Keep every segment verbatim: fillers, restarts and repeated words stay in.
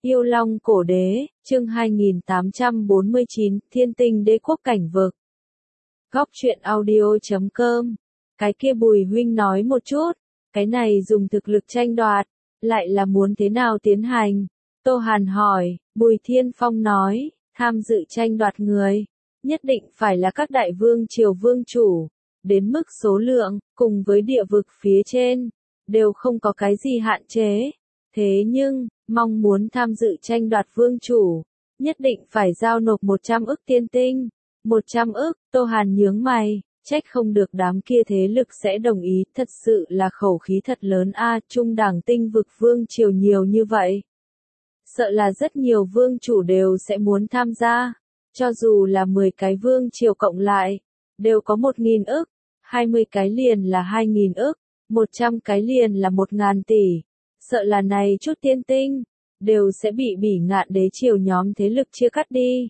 Yêu Long Cổ Đế, chương hai nghìn tám trăm bốn mươi chín, Thiên Tinh Đế Quốc Cảnh Vực. Góc truyện audio chấm com. Cái kia Bùi huynh nói một chút, cái này dùng thực lực tranh đoạt, lại là muốn thế nào tiến hành? Tô Hàn hỏi, Bùi Thiên Phong nói, tham dự tranh đoạt người, nhất định phải là các đại vương triều vương chủ, đến mức số lượng, cùng với địa vực phía trên, đều không có cái gì hạn chế. Thế nhưng, mong muốn tham dự tranh đoạt vương chủ, nhất định phải giao nộp một trăm ức tiên tinh. một trăm ức, Tô Hàn nhướng mày, trách không được đám kia thế lực sẽ đồng ý, thật sự là khẩu khí thật lớn a, trung đẳng tinh vực vương triều nhiều như vậy. Sợ là rất nhiều vương chủ đều sẽ muốn tham gia, cho dù là mười cái vương triều cộng lại, đều có một nghìn ức, hai mươi cái liền là hai nghìn ức, một trăm cái liền là một ngàn tỷ. Sợ là này chút tiên tinh, đều sẽ bị bỉ ngạn đế triều nhóm thế lực chia cắt đi.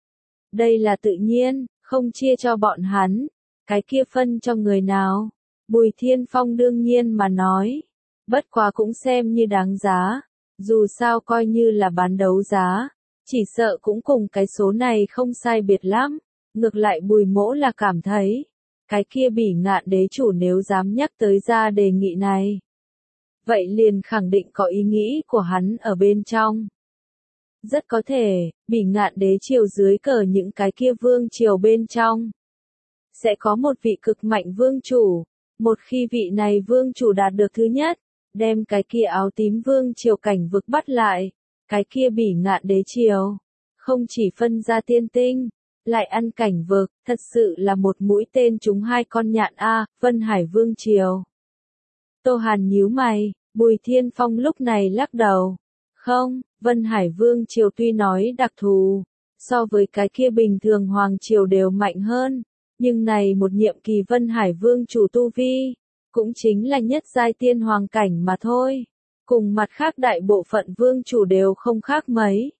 Đây là tự nhiên, không chia cho bọn hắn, cái kia phân cho người nào. Bùi Thiên Phong đương nhiên mà nói, bất quá cũng xem như đáng giá, dù sao coi như là bán đấu giá, chỉ sợ cũng cùng cái số này không sai biệt lắm. Ngược lại Bùi Mỗ là cảm thấy, cái kia bỉ ngạn đế chủ nếu dám nhắc tới ra đề nghị này, vậy liền khẳng định có ý nghĩ của hắn ở bên trong. Rất có thể, bỉ ngạn đế triều dưới cờ những cái kia vương triều bên trong, sẽ có một vị cực mạnh vương chủ. Một khi vị này vương chủ đạt được thứ nhất, đem cái kia áo tím vương triều cảnh vực bắt lại, cái kia bỉ ngạn đế triều, không chỉ phân ra tiên tinh, lại ăn cảnh vực, thật sự là một mũi tên trúng hai con nhạn a, Vân Hải vương triều. Tô Hàn nhíu mày, Bùi Thiên Phong lúc này lắc đầu. Không, Vân Hải vương triều tuy nói đặc thù, so với cái kia bình thường hoàng triều đều mạnh hơn, nhưng này một nhiệm kỳ Vân Hải vương chủ tu vi, cũng chính là nhất giai tiên hoàng cảnh mà thôi, cùng mặt khác đại bộ phận vương chủ đều không khác mấy.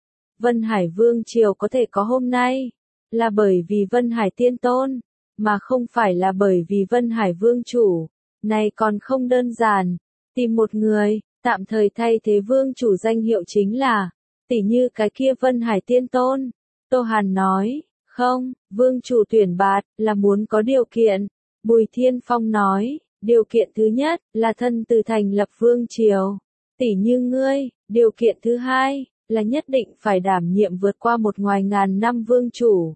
Vân Hải vương triều có thể có hôm nay, là bởi vì Vân Hải tiên tôn, mà không phải là bởi vì Vân Hải vương chủ. Này còn không đơn giản, tìm một người, tạm thời thay thế vương chủ danh hiệu chính là, tỉ như cái kia Vân Hải tiên tôn. Tô Hàn nói, không, vương chủ tuyển bạt, là muốn có điều kiện. Bùi Thiên Phong nói, điều kiện thứ nhất, là thân từ thành lập vương triều. Tỉ như ngươi, điều kiện thứ hai, là nhất định phải đảm nhiệm vượt qua một ngoài ngàn năm vương chủ,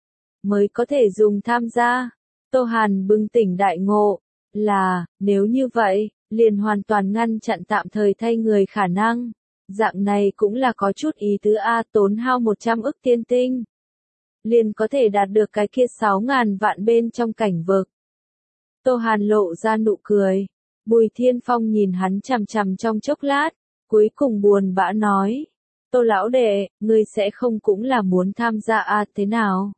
mới có thể dùng tham gia. Tô Hàn bừng tỉnh đại ngộ, là, nếu như vậy, liền hoàn toàn ngăn chặn tạm thời thay người khả năng. Dạng này cũng là có chút ý tứ a, tốn hao một trăm ức tiên tinh, liền có thể đạt được cái kia sáu ngàn vạn bên trong cảnh vực. Tô Hàn lộ ra nụ cười, Bùi Thiên Phong nhìn hắn chằm chằm trong chốc lát, cuối cùng buồn bã nói, Tô lão đệ, ngươi sẽ không cũng là muốn tham gia a, thế nào?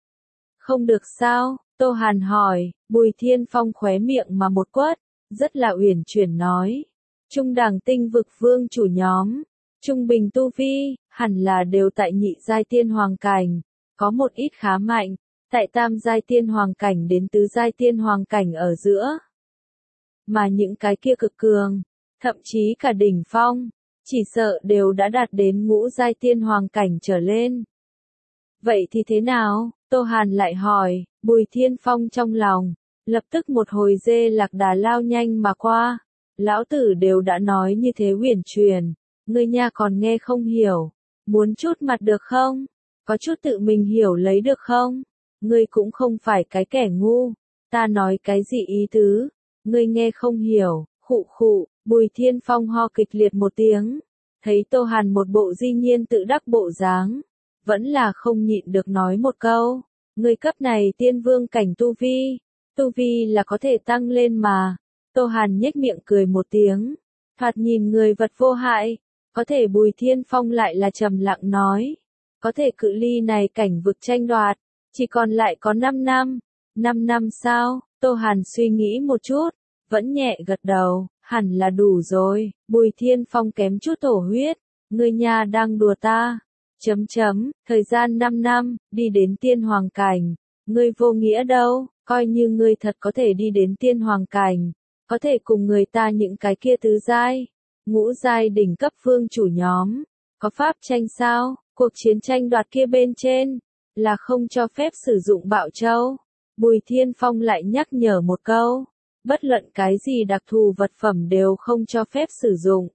Không được sao? Tô Hàn hỏi. Bùi Thiên Phong khóe miệng mà một quất, rất là uyển chuyển nói, trung đẳng tinh vực vương chủ nhóm, trung bình tu vi, hẳn là đều tại nhị giai tiên hoàng cảnh, có một ít khá mạnh, tại tam giai tiên hoàng cảnh đến tứ giai tiên hoàng cảnh ở giữa. Mà những cái kia cực cường, thậm chí cả đỉnh phong, chỉ sợ đều đã đạt đến ngũ giai tiên hoàng cảnh trở lên. Vậy thì thế nào? Tô Hàn lại hỏi. Bùi Thiên Phong trong lòng, lập tức một hồi dê lạc đà lao nhanh mà qua. Lão tử đều đã nói như thế uyển chuyển, ngươi nha còn nghe không hiểu, muốn chút mặt được không? Có chút tự mình hiểu lấy được không? Ngươi cũng không phải cái kẻ ngu, ta nói cái gì ý tứ, ngươi nghe không hiểu, khụ khụ. Bùi Thiên Phong ho kịch liệt một tiếng, thấy Tô Hàn một bộ di nhiên tự đắc bộ dáng, vẫn là không nhịn được nói một câu, người cấp này tiên vương cảnh tu vi, tu vi là có thể tăng lên mà. Tô Hàn nhếch miệng cười một tiếng, thoạt nhìn người vật vô hại, có thể Bùi Thiên Phong lại là trầm lặng nói, có thể cự ly này cảnh vực tranh đoạt, chỉ còn lại có năm năm, năm năm sao? Tô Hàn suy nghĩ một chút, vẫn nhẹ gật đầu, hẳn là đủ rồi. Bùi Thiên Phong kém chút thổ huyết, ngươi nha đang đùa ta. Chấm chấm, thời gian năm năm, đi đến tiên hoàng cảnh, ngươi vô nghĩa đâu, coi như ngươi thật có thể đi đến tiên hoàng cảnh, có thể cùng người ta những cái kia tứ giai, ngũ giai đỉnh cấp vương chủ nhóm, Có pháp tranh sao? Cuộc chiến tranh đoạt kia bên trên, là không cho phép sử dụng bạo châu. Bùi Thiên Phong lại nhắc nhở một câu, bất luận cái gì đặc thù vật phẩm đều không cho phép sử dụng.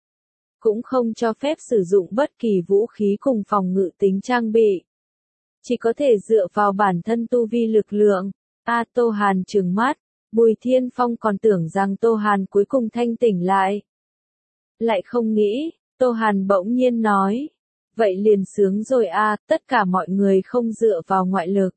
Cũng không cho phép sử dụng bất kỳ vũ khí cùng phòng ngự tính trang bị. Chỉ có thể dựa vào bản thân tu vi lực lượng. A Tô Hàn trừng mắt, Bùi Thiên Phong còn tưởng rằng Tô Hàn cuối cùng thanh tỉnh lại. Lại không nghĩ, Tô Hàn bỗng nhiên nói, vậy liền sướng rồi a, tất cả mọi người không dựa vào ngoại lực.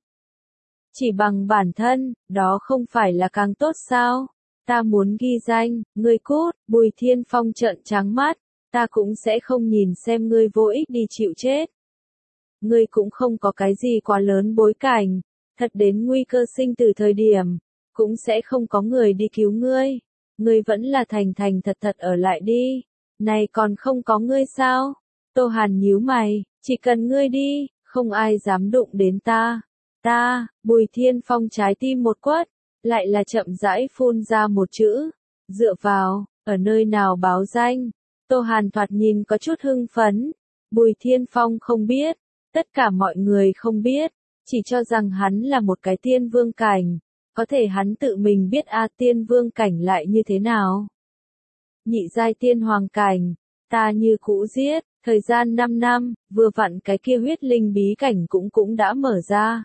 Chỉ bằng bản thân, đó không phải là càng tốt sao? Ta muốn ghi danh, ngươi cút, Bùi Thiên Phong trợn trắng mắt, ta cũng sẽ không nhìn xem ngươi vô ích đi chịu chết. Ngươi cũng không có cái gì quá lớn bối cảnh, thật đến nguy cơ sinh tử thời điểm, cũng sẽ không có người đi cứu ngươi. Ngươi vẫn là thành thành thật thật ở lại đi. Này còn không có ngươi sao? Tô Hàn nhíu mày, chỉ cần ngươi đi, không ai dám đụng đến ta. Ta, Bùi Thiên Phong trái tim một quất, lại là chậm rãi phun ra một chữ, dựa vào, ở nơi nào báo danh. Tô Hàn thoạt nhìn có chút hưng phấn, Bùi Thiên Phong không biết, tất cả mọi người không biết, chỉ cho rằng hắn là một cái tiên vương cảnh, có thể hắn tự mình biết a tiên vương cảnh lại như thế nào. Nhị giai tiên hoàng cảnh, ta như cũ giết, thời gian năm năm, vừa vặn cái kia huyết linh bí cảnh cũng cũng đã mở ra.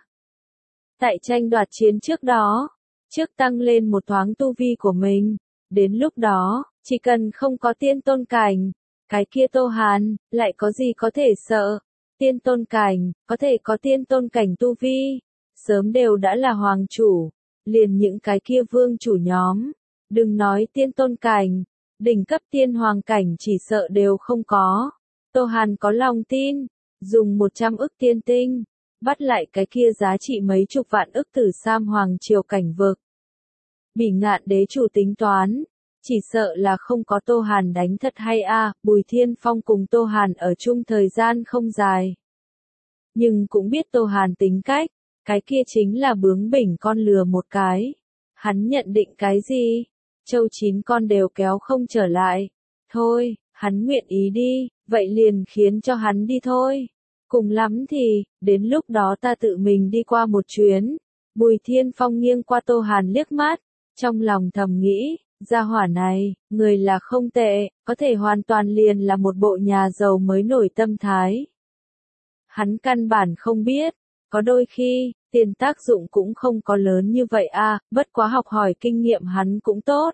Tại tranh đoạt chiến trước đó, trước tăng lên một thoáng tu vi của mình, đến lúc đó, chỉ cần không có tiên tôn cảnh, cái kia Tô Hàn, lại có gì có thể sợ. Tiên tôn cảnh, có thể có tiên tôn cảnh tu vi, sớm đều đã là hoàng chủ, liền những cái kia vương chủ nhóm, đừng nói tiên tôn cảnh, đỉnh cấp tiên hoàng cảnh chỉ sợ đều không có. Tô Hàn có lòng tin, dùng một trăm ức tiên tinh, bắt lại cái kia giá trị mấy chục vạn ức tử sam hoàng triều cảnh vực. Bỉ Ngạn đế chủ tính toán, chỉ sợ là không có Tô Hàn đánh thật hay a. Bùi Thiên Phong cùng Tô Hàn ở chung thời gian không dài. Nhưng cũng biết Tô Hàn tính cách, cái kia chính là bướng bỉnh con lừa một cái. Hắn nhận định cái gì? Châu chín con đều kéo không trở lại. Thôi, hắn nguyện ý đi, vậy liền khiến cho hắn đi thôi. Cùng lắm thì, đến lúc đó ta tự mình đi qua một chuyến. Bùi Thiên Phong nghiêng qua Tô Hàn liếc mắt, trong lòng thầm nghĩ, gia hỏa này, người là không tệ, có thể hoàn toàn liền là một bộ nhà giàu mới nổi tâm thái. Hắn căn bản không biết, có đôi khi, tiền tác dụng cũng không có lớn như vậy a, bất quá học hỏi kinh nghiệm hắn cũng tốt.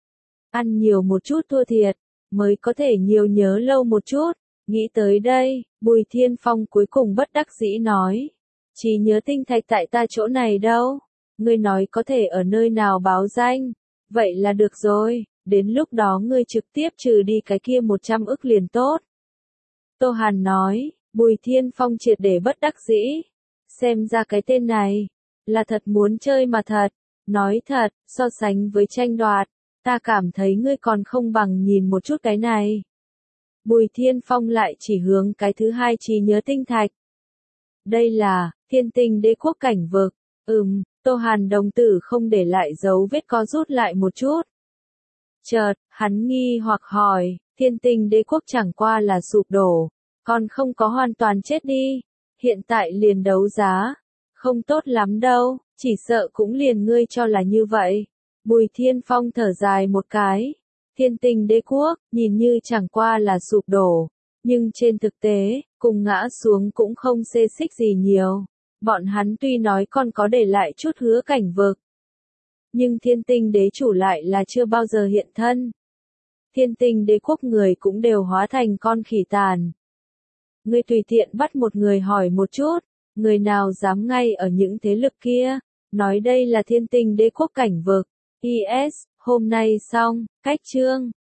Ăn nhiều một chút thua thiệt, mới có thể nhiều nhớ lâu một chút. Nghĩ tới đây, Bùi Thiên Phong cuối cùng bất đắc dĩ nói, chỉ nhớ tinh thạch tại ta chỗ này đâu, ngươi nói có thể ở nơi nào báo danh, vậy là được rồi, đến lúc đó ngươi trực tiếp trừ đi cái kia một trăm ức liền tốt. Tô Hàn nói, Bùi Thiên Phong triệt để bất đắc dĩ, xem ra cái tên này, là thật muốn chơi mà thật, nói thật, so sánh với tranh đoạt, ta cảm thấy ngươi còn không bằng nhìn một chút cái này. Bùi Thiên Phong lại chỉ hướng cái thứ hai trí nhớ tinh thạch. Đây là, Thiên Tinh Đế Quốc cảnh vực, ừm, Tô Hàn đồng tử không để lại dấu vết co rút lại một chút. Chợt, hắn nghi hoặc hỏi, Thiên Tinh Đế Quốc chẳng qua là sụp đổ, còn không có hoàn toàn chết đi, hiện tại liền đấu giá, không tốt lắm đâu, chỉ sợ cũng liền ngươi cho là như vậy. Bùi Thiên Phong thở dài một cái. Thiên Tinh Đế Quốc, nhìn như chẳng qua là sụp đổ, nhưng trên thực tế, cùng ngã xuống cũng không xê xích gì nhiều. Bọn hắn tuy nói còn có để lại chút hứa cảnh vực, nhưng Thiên Tinh Đế chủ lại là chưa bao giờ hiện thân. Thiên Tinh Đế Quốc người cũng đều hóa thành con khỉ tàn. Ngươi tùy tiện bắt một người hỏi một chút, người nào dám ngay ở những thế lực kia, nói đây là Thiên Tinh Đế Quốc cảnh vực. i ét, hôm nay xong, cách chương.